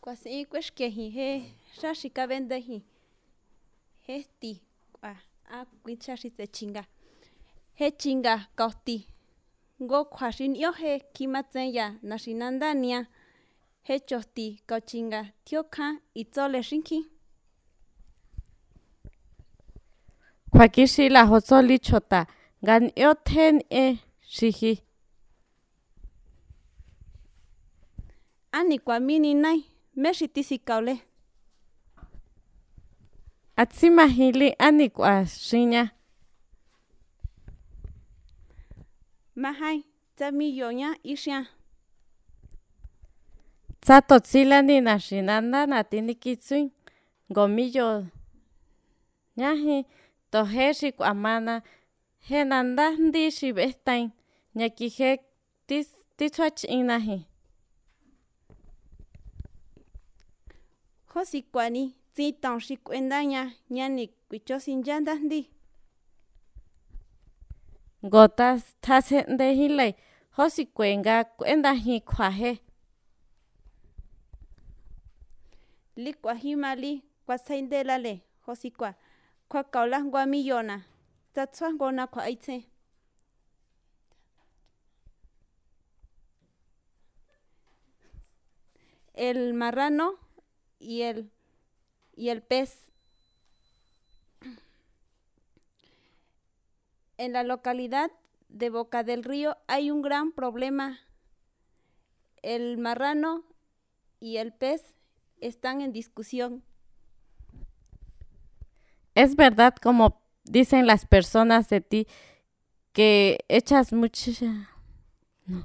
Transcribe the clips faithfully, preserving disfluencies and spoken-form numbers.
Kwasi kwexkeji he xaxika vendeji hesti kwa a kuichaxi te chinga he chinga kauti ngo kjuaxinio je kjimatseya naxinandania he chosti kauchinga tjiokjan itsole xinkjín. Kjuakixila jotsoli chjota nga n'ñu tjen'e xiji. Ani kuamini nai mé xi tisikaule. Atsimajinli ani k'ua xiña. Majai tsamiyoña ixian. Tsa totsilani naxinandana tinikitsuin ngo miyo ñaji tojé xi k'uamana je nandá jndí xi b'ejtain ña kije tis titsjuach'innaji. Jó sikuani tsin ton xi k'uendaña ñani kuichosinchá ndajndí. Ngo tas tjas'endejílei jó sikue nga k'uendajin kjuajé. Likuajimali kuasjaindélale jó sikua kjuakaula jngua miyona tsa tsjuajngona kjua'aitse. El marrano y el y el pez. En la localidad de Boca del Río hay un gran problema. El marrano y el pez están en discusión. Es verdad, como dicen las personas de ti, que echas mucha... No.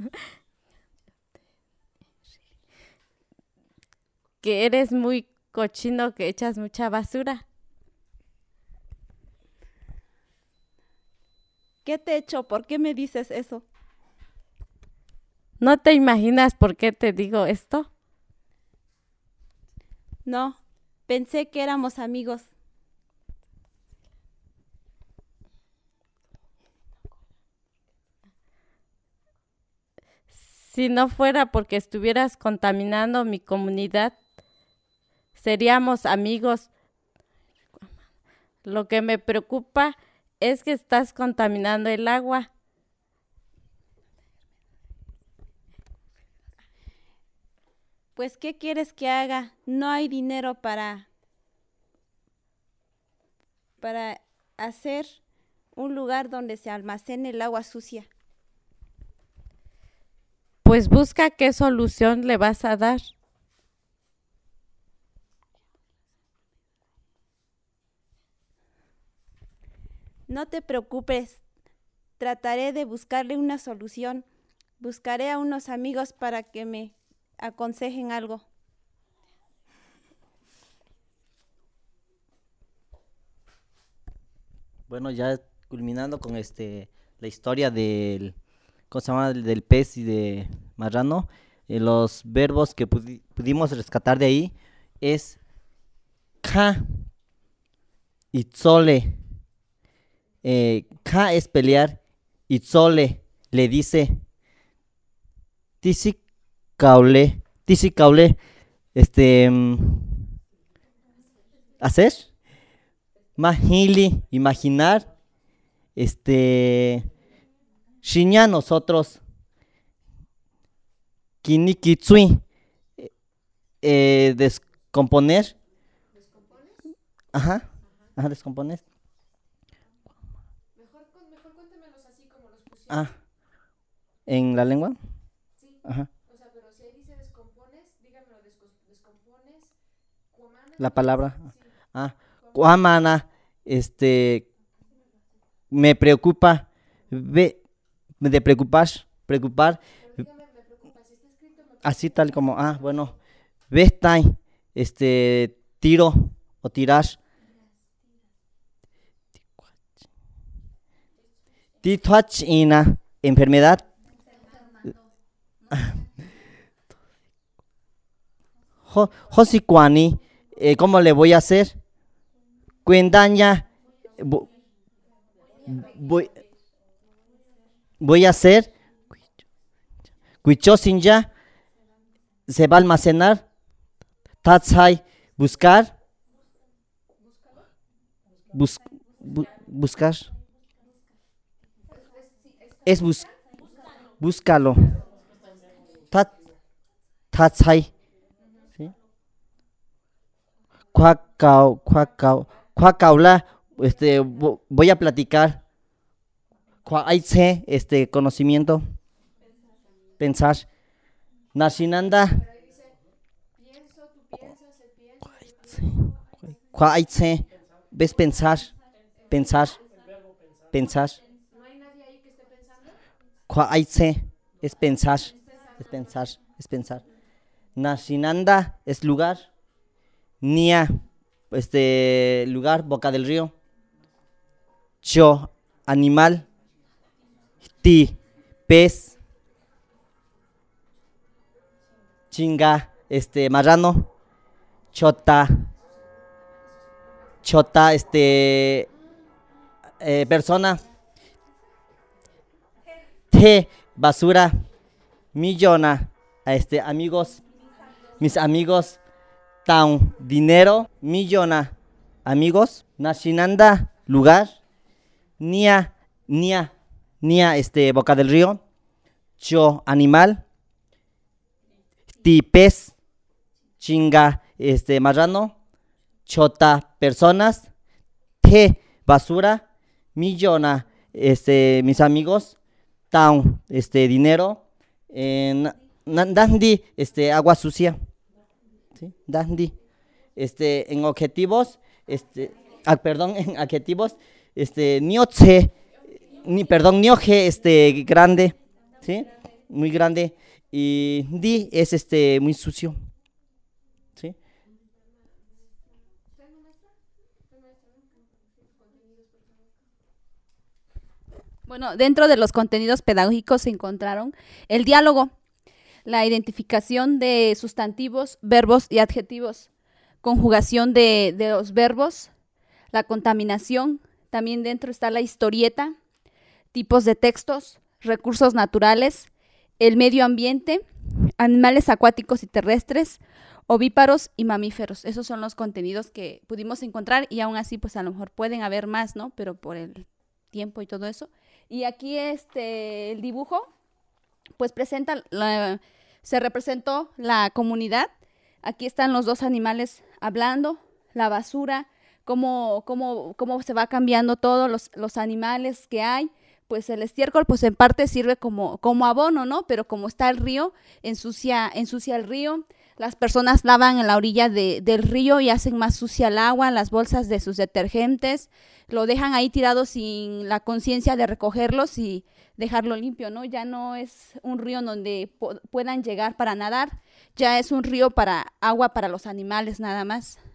que eres muy cochino, que echas mucha basura. ¿Qué te he hecho? ¿Por qué me dices eso? ¿No te imaginas por qué te digo esto? No, pensé que éramos amigos. Si no fuera porque estuvieras contaminando mi comunidad, seríamos amigos. Lo que me preocupa es que estás contaminando el agua. Pues, ¿qué quieres que haga? No hay dinero para, para hacer un lugar donde se almacene el agua sucia. Pues busca qué solución le vas a dar. No te preocupes, trataré de buscarle una solución. Buscaré a unos amigos para que me aconsejen algo. Bueno, ya culminando con este la historia del, ¿cómo se llama? del pez y de marrano, eh, los verbos que pudi- pudimos rescatar de ahí es ka y tzole. Eh, ka es pelear y tzole le dice tisi kaule, tisi kaule, este, mm, hacer, mahili, imaginar, este, shinya nosotros, kinikitsui, eh, eh, descomponer, ajá, ajá, descomponer. Mejor, con- mejor cuéntamelos así como los pusieron. Ah, ¿en la lengua? Sí. Ajá. O sea, pero si ahí dice descompones, dígamelo, descos- descompones. Cuamana. La palabra. Sí. Ah, Cuamana, este, me preocupa, ve, de preocupar, preocupar, Pero dígame, me preocupa. Si está escrito, me preocupa. así tal como, ah, bueno, vestain, este, tiro o tirar. Tituachina, enfermedad. Jo- Josikuani, eh, ¿cómo le voy a hacer? Cuendaña, vo- voy, voy a hacer, Cuichosinja, se va a almacenar, Tatsai, buscar. Bus, bu- buscar. Es bus, búscalo. Tat, tatsai. ¿Sí? Cuacao, cuacao, cuacaula, este, vo- voy a platicar. Cuaitse, este, conocimiento. Pensar. Nashinanda. Pienso, tú piensas, él piensa. Cuaitse, ves pensar. Pensar. Pensar. ¿No hay nadie ahí que esté pensando? Cuaitse es pensar. Es pensar. Es pensar. Nashinanda es lugar. Nia, este, lugar, boca del río. Cho, animal. Ti, pez. Chinga, este, marrano. Chota. Chota, este, eh, persona. Te, basura. Millona, este, amigos. Mis amigos. Town, dinero. Millona, amigos. Nashinanda, lugar. Nia, nia, nia, este, boca del río. Cho, animal. Ti, pez. Chinga, este, marrano. Chota, personas. Te, basura. Millona, este, mis amigos. Town, este, dinero. Eh, na- na- Dandi, este, agua sucia. ¿Sí? Dandi. Este, en objetivos, este, ah, perdón, en adjetivos, este, niotse, ni, perdón, nioje, este, grande, ¿sí? Muy grande. Y di es, este, muy sucio, ¿sí? Bueno, dentro de los contenidos pedagógicos se encontraron el diálogo, la identificación de sustantivos, verbos y adjetivos, conjugación de, de los verbos, la contaminación, también dentro está la historieta, tipos de textos, recursos naturales, el medio ambiente, animales acuáticos y terrestres, ovíparos y mamíferos. Esos son los contenidos que pudimos encontrar y aún así pues a lo mejor pueden haber más, ¿no? Pero por el tiempo y todo eso. Y aquí este el dibujo pues presenta, la, se representó la comunidad. Aquí están los dos animales hablando, la basura, cómo, cómo, cómo se va cambiando todos los, los animales que hay. Pues el estiércol pues en parte sirve como, como abono, ¿no? Pero como está el río, ensucia, ensucia el río. Las personas lavan en la orilla de, del río y hacen más sucia el agua, las bolsas de sus detergentes, lo dejan ahí tirado sin la conciencia de recogerlos y dejarlo limpio, ¿no? Ya no es un río donde po- puedan llegar para nadar, ya es un río para agua para los animales nada más.